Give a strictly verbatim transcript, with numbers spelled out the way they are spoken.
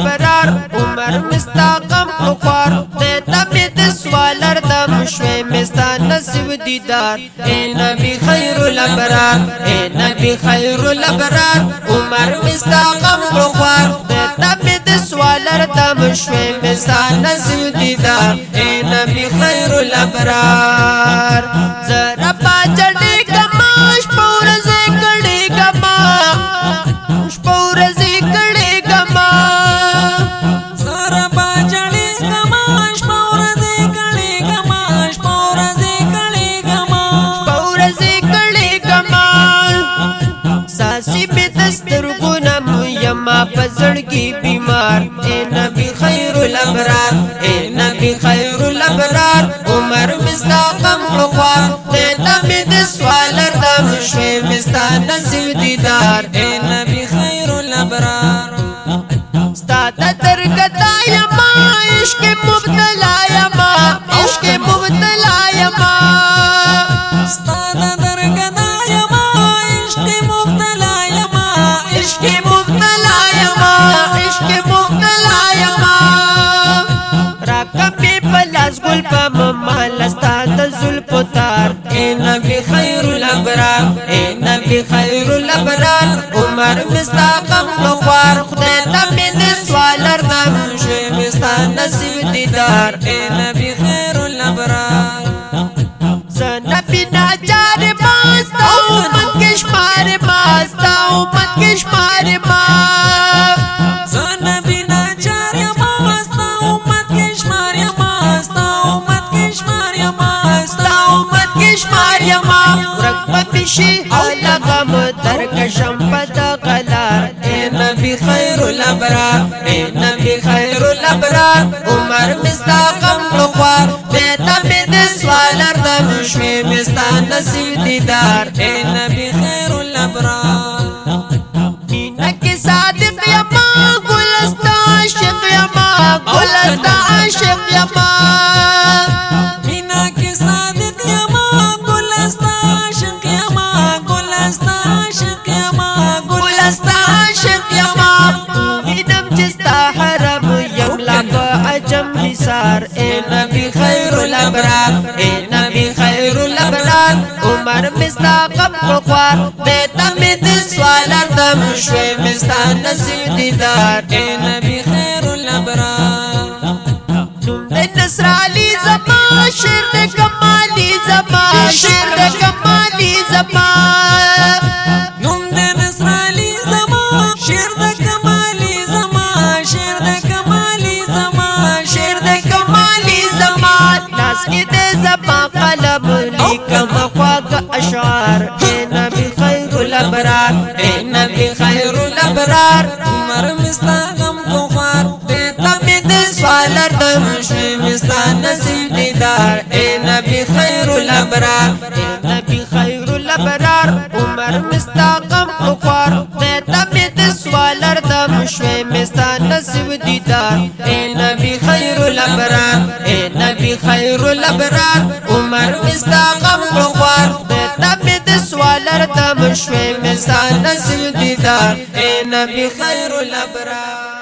الابرار عمر مستقم خوار دیتا می دسوالر دم شوی مستا نصیب دیدار اے نبی خیر الابرار اے نبی خیر الابرار عمر مستقم خوار دیتا می دسوالر دم شوی مستا نصیب دیدار اے نبی خیر الابرار زرا پاچڑی کماش پورز کڑی کما پورز کڑی کما زرا پاچڑی کماش پورز کڑی کماش پورز کڑی کما پورز کڑی کما ساسی میں دستر گنم یما پزڑگی بیمار اے نبی خیر الابرار اے نبی خیر الابرار عمر مستقم خوار دیتا می دسوالر دم شوی مستا نصیب دیدار اے نبی خیر الابرار ستا ترکتا یما عشق مبتلا یما عشق مبتلا یما ستا ترکتا یما عشق مبتلا یما عشق مبتلا یما عشق مبتلا یما راکمی پلاس گل پا ممالستا تزل پتار اے نبی خیر الابرار اے نبی خیر الابرار عمر مستقم خوار خدایتا می دسوالر دم شوی مستا نصیب دیدار اے نبی خیر الابرار زنبی ناچار ماستا امت کشمار ماستا امت کشمار ماستا زنبی ناچار ماستا امت کشمار ماستا امت کشمار ماستا امت کشمار یما رکب بشی لغم ترکشم پدا غلار اے نبی خیر الابرار اے نبی خیر الابرار عمر مستقم خوار بیتا می دسوالر دم شوی مستا نصیب دیدار اے نبی خیر الابرار مینا کی صادق یما گلستا عاشق یما گلستا عاشق یما مینا کی صادق یما گلستا عاشق یما گلستا عاشق یما گلستا عاشق یما میدم جستا حرم یملا کو عجم حسار اے نبی خیر الابرار اے نبی خیر الابرار عمر مستقم خوار دیتا می دسوالر دم شوی مستا نصیب دیدار اے نبی خیر الابرار نم دے نصر علی زما شیر دے کمالی زما شیر دے کمالی زما نم دے نصر علی زما شیر دے کمالی زما شیر دے کمالی زما شیر دے کمالی زما لاس کی دے زما قلم لیکم خواگ اشعار اے نبی خیر الابرار اے نبی خیر الابرار عمر مستقم خوار دیتا می دسوالر دم شوی مستا نصیب دیدار اے نبی خیر الابرار اے نبی خیر الابرار عمر مستقم خوار دیتا می دسوالر دم شوی مستا نصیب دیدار اے نبی خیر الابرار اے نبی خیر الابرار عمر مستقم خوار دیتا می دسوالر دم شوی مستا نصیب دیدار اے نبی خیر الابرار